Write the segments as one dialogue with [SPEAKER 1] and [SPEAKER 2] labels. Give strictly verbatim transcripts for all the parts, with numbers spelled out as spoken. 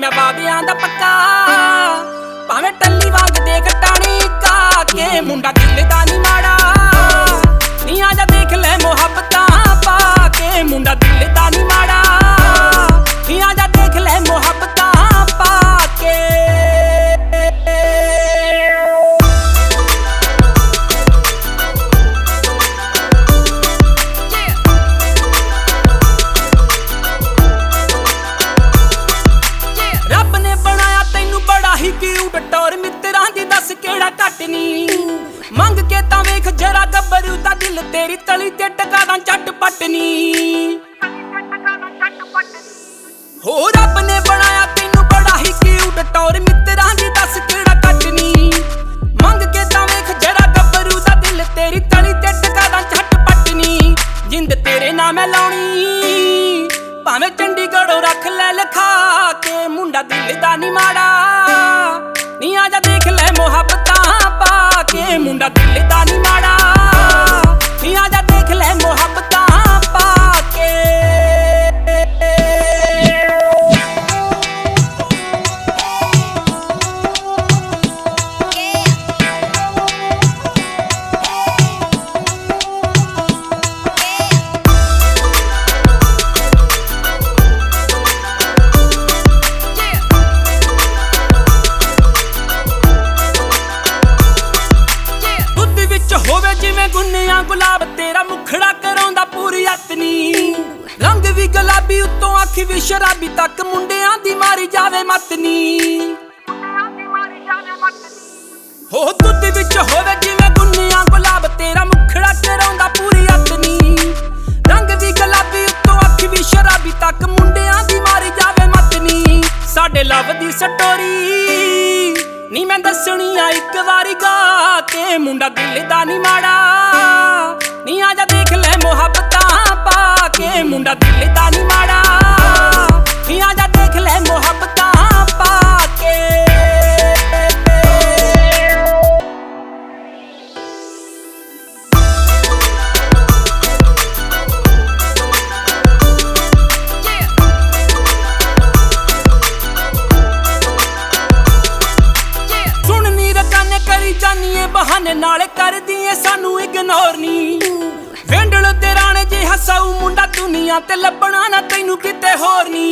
[SPEAKER 1] मैं वादियां दा पक्का भावें टल्ली वांग देख टाणी का के मुंडा दिल दा नी माड़ा नी आजा देख ले मुहब्बतां पा के मुंडा दिल दा नी माड़ा नी आजा देख ले मुहब्बतां पा के टोर मित्रां दी दस केड़ा घट नी मंग के तां वेख जरा गब्बरू दा दिल तेरी तली ते टका दा झटपट नी हो रब ने बनाया तैनू बड़ा ही क्यूट टोर मित्रां दी दस केड़ा घट नी मंग के तां वेख जरा गब्बरू दा दिल तेरी तली ते टका दा झटपट नी जिंद तेरे नाम मैं लाउणी भावें चंडीगढ़ों रख ले लिखा के मुंडा दिल दा नी माड़ा नी आजा देख ले मुहब्बतां पा के मुंडा दिल दा नी माड़ा नी आजा देख ले मुहब्बतां पा के गुन्निया गुलाब तेरा मुखड़ा कराउंदा पूरी अतनी रंग भी गुलाबी उत्तों अख भी शराबी तक मुंडियां दी मारी जावे मतनी हो दुध विच होवे जिवें गुन्निया गुलाब तेरा मुखड़ा कराउंदा पूरी अतनी रंग भी गुलाबी उत्तों अख भी शराबी तक मुंडियां दी मारी जावे मतनी साडे लव दी स्टोरी नी मैं दसनी आ इक वारी गा के मुंडा दिल दा नी माड़ा नी आजा देख ले मुहब्बतां पा के मुंडा दिल दा नी माड़ा नी आजा देख ले मुहब्बतां पा के जानिए बहाने नाले कर दिए सानू इग्नोर नी वेंडल ते राणे जे हसाऊ मुंडा दुनिया ते लभना ना तैनू किते होर नी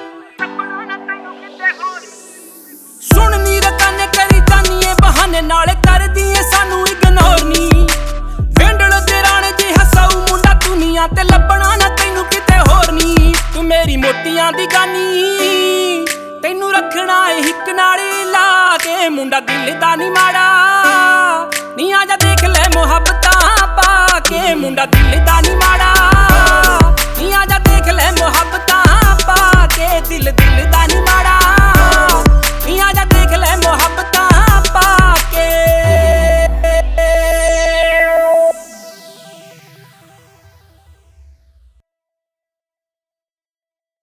[SPEAKER 1] सुन नी रकाने करी जानिए बहाने नाले कर दिए सानू इग्नोर नी वेंडल ते राणे जे हसाऊ मुंडा दुनिया ते लभना ना तैनू किते होर नी तू मेरी मोतियां दी गानी तैनू रखना हिक नाली ला के मुंडा दिल दा नी माड़ा नी आजा देख ले मुहब्बतां पा के मुंडा दिल दा